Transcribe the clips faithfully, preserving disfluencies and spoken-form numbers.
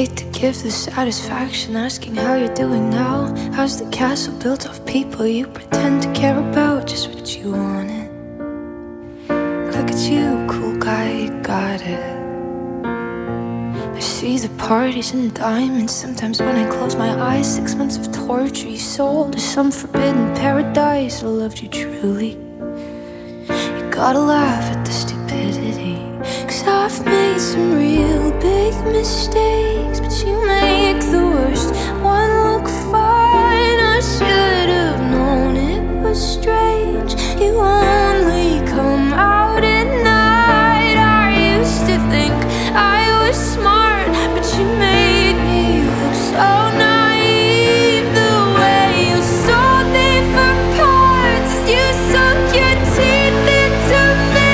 hate to give the satisfaction asking how you're doing now. How's the castle built of people you pretend to care about? Just what you wanted. Look at you, cool guy, you got it. I see the parties and diamonds. Sometimes when I close my eyes, six months of torture you sold to some forbidden paradise. I loved you truly. You gotta laugh at the stupidity, 'cause I've made some real big mistakes, but you make the worst one look fine. I should have known it was strange. You only come out at night. I used to think I was smart, but you made me look so naive. The way you sold me for parts, you sunk your teeth into me.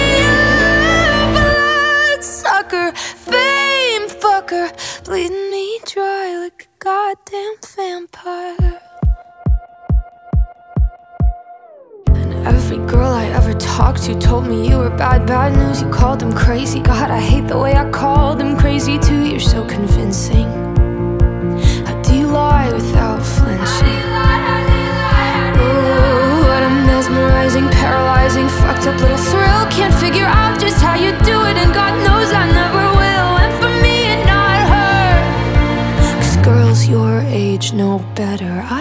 Bloodsucker, fame fucker, bleeding me dry like a goddamn vampire. And every girl I ever talked to told me you were bad, bad news. You called them crazy. God, I hate the way I called them crazy too. You're so convincing. How do you lie without flinching? Oh, what a mesmerizing, paralyzing, fucked up little thrill. Can't figure out just how you do it, and God knows I never will. And for me and not her, 'cause girls your age know better. I